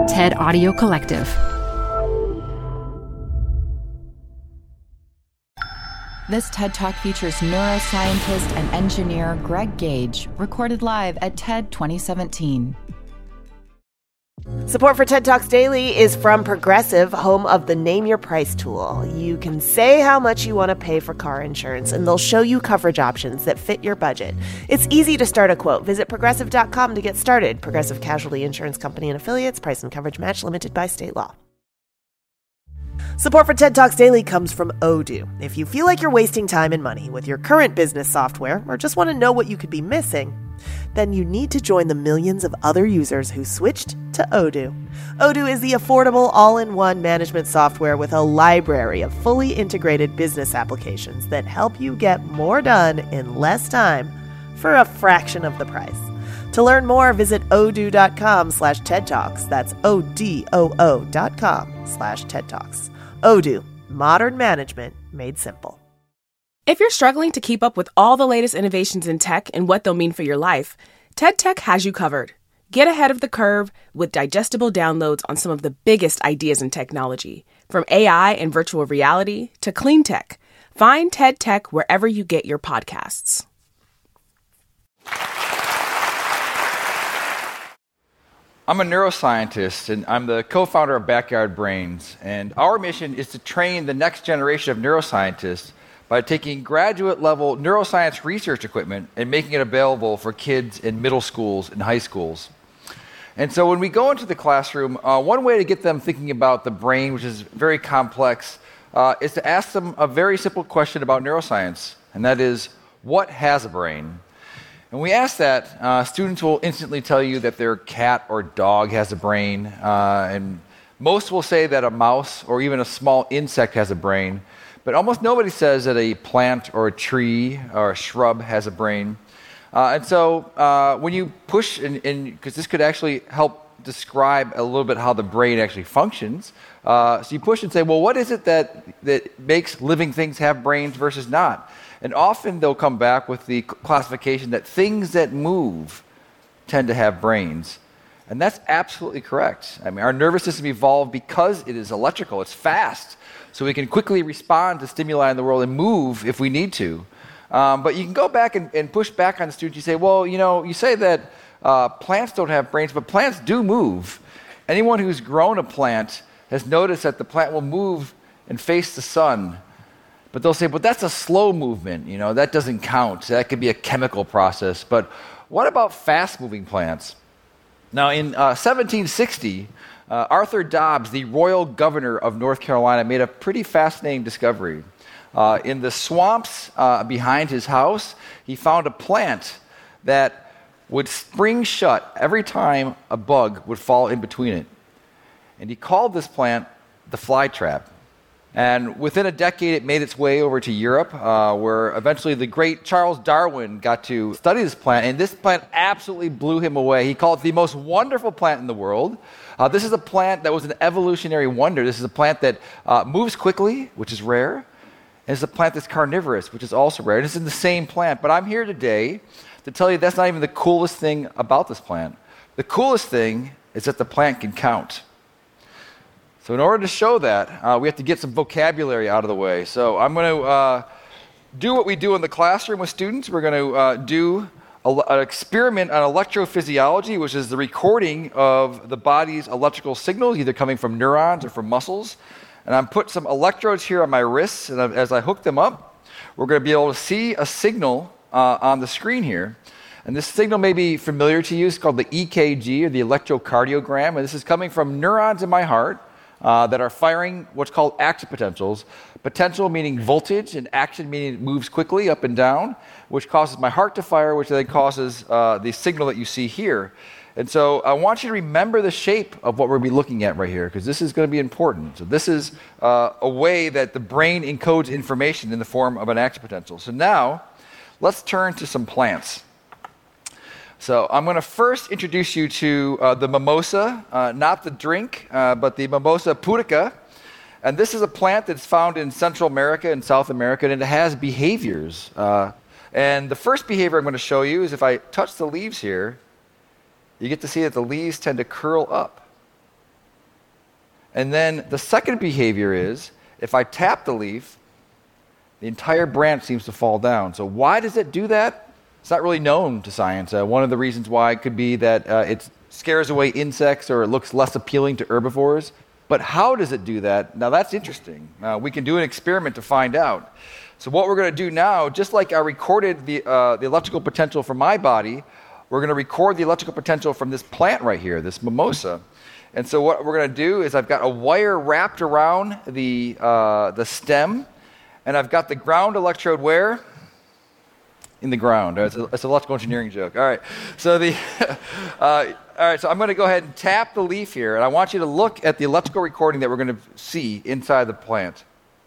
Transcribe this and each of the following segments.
TED Audio Collective. This TED Talk features neuroscientist and engineer Greg Gage, recorded live at TED 2017. Support for TED Talks Daily is from Progressive, home of the Name Your Price tool. You can say how much you want to pay for car insurance, and they'll show you coverage options that fit your budget. It's easy to start a quote. Visit Progressive.com to get started. Progressive Casualty Insurance Company and Affiliates. Price and coverage match limited by state law. Support for TED Talks Daily comes from Odoo. If you feel like you're wasting time and money with your current business software, or just want to know what you could be missing, then you need to join the millions of other users who switched to Odoo. Odoo is the affordable all-in-one management software with a library of fully integrated business applications that help you get more done in less time for a fraction of the price. To learn more, visit odoo.com/TED Talks. That's ODOO.com/TED Talks. Odoo, modern management made simple. If you're struggling to keep up with all the latest innovations in tech and what they'll mean for your life, TED Tech has you covered. Get ahead of the curve with digestible downloads on some of the biggest ideas in technology, from AI and virtual reality to clean tech. Find TED Tech wherever you get your podcasts. I'm a neuroscientist, and I'm the co-founder of Backyard Brains. And our mission is to train the next generation of neuroscientists by taking graduate-level neuroscience research equipment and making it available for kids in middle schools and high schools. And so when we go into the classroom, one way to get them thinking about the brain, which is very complex, is to ask them a very simple question about neuroscience, and that is, what has a brain? And we ask that, students will instantly tell you that their cat or dog has a brain, and most will say that a mouse or even a small insect has a brain. But almost nobody says that a plant or a tree or a shrub has a brain. And so when you push, because this could actually help describe a little bit how the brain actually functions, so you push and say, well, what is it that makes living things have brains versus not? And often they'll come back with the classification that things that move tend to have brains. And that's absolutely correct. I mean, our nervous system evolved because it is electrical. It's fast. So we can quickly respond to stimuli in the world and move if we need to. But you can go back and push back on the students. You say, well, you say that plants don't have brains, but plants do move. Anyone who's grown a plant has noticed that the plant will move and face the sun. But they'll say, but that's a slow movement. That doesn't count. That could be a chemical process. But what about fast-moving plants? Now, in 1760, Arthur Dobbs, the royal governor of North Carolina, made a pretty fascinating discovery. In the swamps behind his house, he found a plant that would spring shut every time a bug would fall in between it. And he called this plant the flytrap. And within a decade, it made its way over to Europe, where eventually the great Charles Darwin got to study this plant, and this plant absolutely blew him away. He called it the most wonderful plant in the world. This is a plant that was an evolutionary wonder. This is a plant that moves quickly, which is rare, and it's a plant that's carnivorous, which is also rare. And it's in the same plant. But I'm here today to tell you that's not even the coolest thing about this plant. The coolest thing is that the plant can count. So in order to show that, we have to get some vocabulary out of the way. So I'm going to do what we do in the classroom with students. We're going to do an experiment on electrophysiology, which is the recording of the body's electrical signals, either coming from neurons or from muscles. And I'm put some electrodes here on my wrists, and as I hook them up, we're going to be able to see a signal on the screen here. And this signal may be familiar to you. It's called the EKG, or the electrocardiogram, and this is coming from neurons in my heart that are firing what's called action potentials. Potential meaning voltage, and action meaning it moves quickly up and down, which causes my heart to fire, which then causes the signal that you see here. And so I want you to remember the shape of what we're going to be looking at right here, because this is going to be important. So this is a way that the brain encodes information in the form of an action potential. So now, let's turn to some plants. So I'm going to first introduce you to the mimosa, not the drink, but the Mimosa pudica. And this is a plant that's found in Central America and South America, and it has behaviors. And the first behavior I'm going to show you is if I touch the leaves here, you get to see that the leaves tend to curl up. And then the second behavior is, if I tap the leaf, the entire branch seems to fall down. So why does it do that? It's not really known to science. One of the reasons why could be that it scares away insects or it looks less appealing to herbivores. But how does it do that? Now that's interesting. We can do an experiment to find out. So what we're going to do now, just like I recorded the electrical potential from my body, we're going to record the electrical potential from this plant right here, this mimosa. And so what we're going to do is I've got a wire wrapped around the stem, and I've got the ground electrode where? In the ground. It's an electrical engineering joke. All right. So all right. So I'm going to go ahead and tap the leaf here, and I want you to look at the electrical recording that we're going to see inside the plant.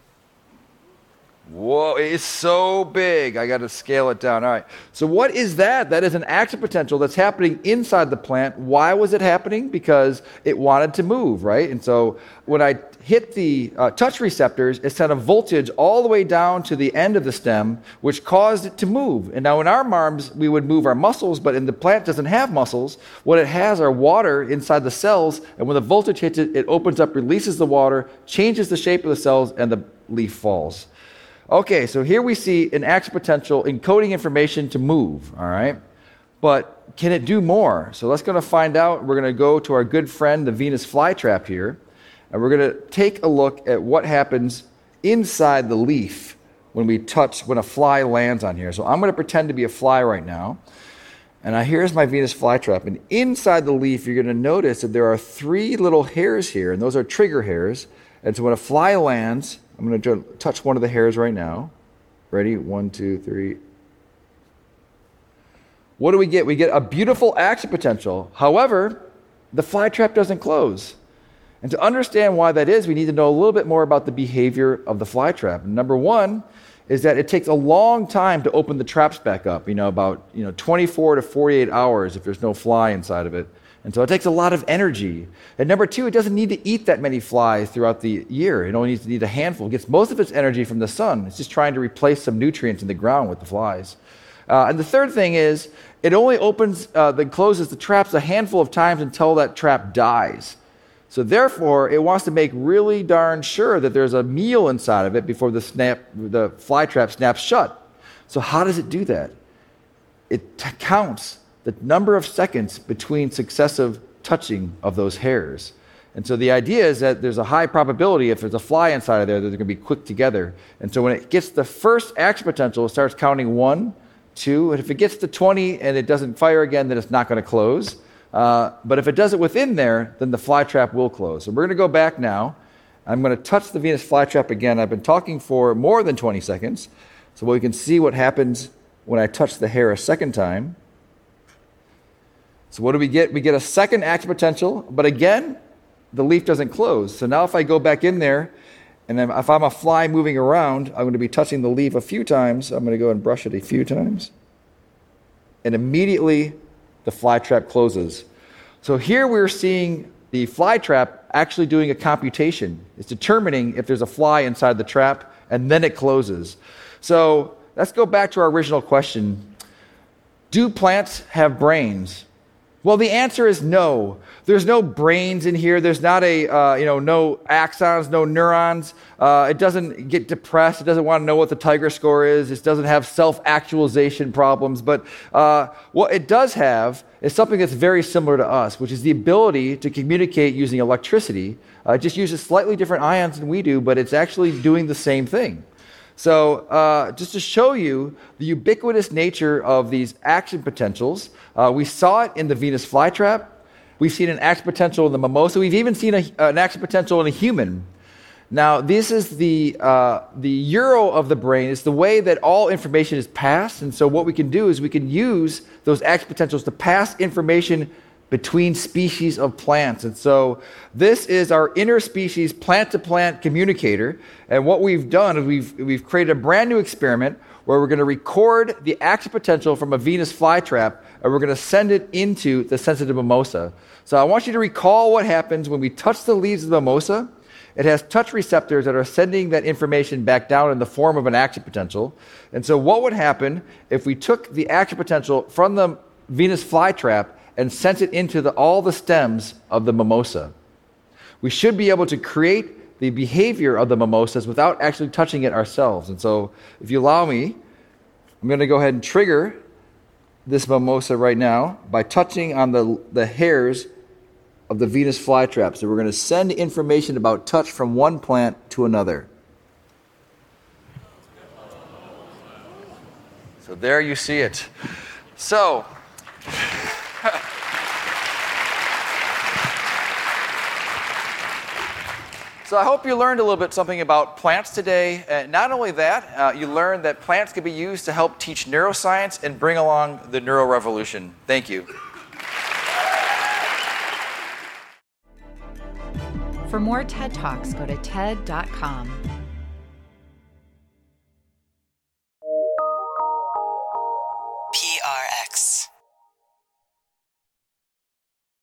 Whoa, it's so big. I got to scale it down. All right. So what is that? That is an action potential that's happening inside the plant. Why was it happening? Because it wanted to move, right? And so when I hit the touch receptors, it sent a voltage all the way down to the end of the stem, which caused it to move. And now in our arms, we would move our muscles, but in the plant doesn't have muscles. What it has are water inside the cells, and when the voltage hits it, it opens up, releases the water, changes the shape of the cells, and the leaf falls. Okay, so here we see an action potential encoding information to move, all right? But can it do more? So let's go to find out. We're going to go to our good friend, the Venus flytrap here, and we're going to take a look at what happens inside the leaf when a fly lands on here. So I'm going to pretend to be a fly right now, and here's my Venus flytrap. And inside the leaf, you're going to notice that there are 3 little hairs here, and those are trigger hairs. And so when a fly lands, I'm going to touch one of the hairs right now. Ready? 1, 2, 3. What do we get? We get a beautiful action potential. However, the fly trap doesn't close. And to understand why that is, we need to know a little bit more about the behavior of the fly trap. Number one is that it takes a long time to open the traps back up, about 24 to 48 hours if there's no fly inside of it. And so it takes a lot of energy. And number two, it doesn't need to eat that many flies throughout the year. It only needs to eat a handful. It gets most of its energy from the sun. It's just trying to replace some nutrients in the ground with the flies. And the third thing is, it only closes the traps a handful of times until that trap dies. So therefore, it wants to make really darn sure that there's a meal inside of it before the fly trap snaps shut. So how does it do that? It counts the number of seconds between successive touching of those hairs. And so the idea is that there's a high probability if there's a fly inside of there that they're going to be quick together. And so when it gets the first action potential, it starts counting 1, 2, and if it gets to 20 and it doesn't fire again, then it's not going to close. But if it does it within there, then the fly trap will close. So we're going to go back now. I'm going to touch the Venus flytrap again. I've been talking for more than 20 seconds. So we can see what happens when I touch the hair a second time. So what do we get? We get a second action potential, but again, the leaf doesn't close. So now if I go back in there, and then if I'm a fly moving around, I'm going to be touching the leaf a few times. I'm going to go and brush it a few times. And immediately, the fly trap closes. So here we're seeing the fly trap actually doing a computation. It's determining if there's a fly inside the trap, and then it closes. So let's go back to our original question. Do plants have brains? Well, the answer is no. There's no brains in here. There's not no axons, no neurons. It doesn't get depressed. It doesn't want to know what the Tiger score is. It doesn't have self-actualization problems. But what it does have is something that's very similar to us, which is the ability to communicate using electricity. It just uses slightly different ions than we do, but it's actually doing the same thing. So just to show you the ubiquitous nature of these action potentials, we saw it in the Venus flytrap. We've seen an action potential in the mimosa. We've even seen an action potential in a human. Now, this is the euro of the brain. It's the way that all information is passed. And so what we can do is we can use those action potentials to pass information between species of plants. And so this is our interspecies plant-to-plant communicator. And what we've done is we've created a brand new experiment where we're going to record the action potential from a Venus flytrap, and we're going to send it into the sensitive mimosa. So I want you to recall what happens when we touch the leaves of the mimosa. It has touch receptors that are sending that information back down in the form of an action potential. And so what would happen if we took the action potential from the Venus flytrap and sent it into all the stems of the mimosa? We should be able to create the behavior of the mimosas without actually touching it ourselves. And so, if you allow me, I'm going to go ahead and trigger this mimosa right now by touching on the hairs of the Venus flytrap. So we're going to send information about touch from one plant to another. So there you see it. So I hope you learned a little bit something about plants today. Not only that, you learned that plants can be used to help teach neuroscience and bring along the neuro revolution. Thank you. For more TED Talks, go to TED.com.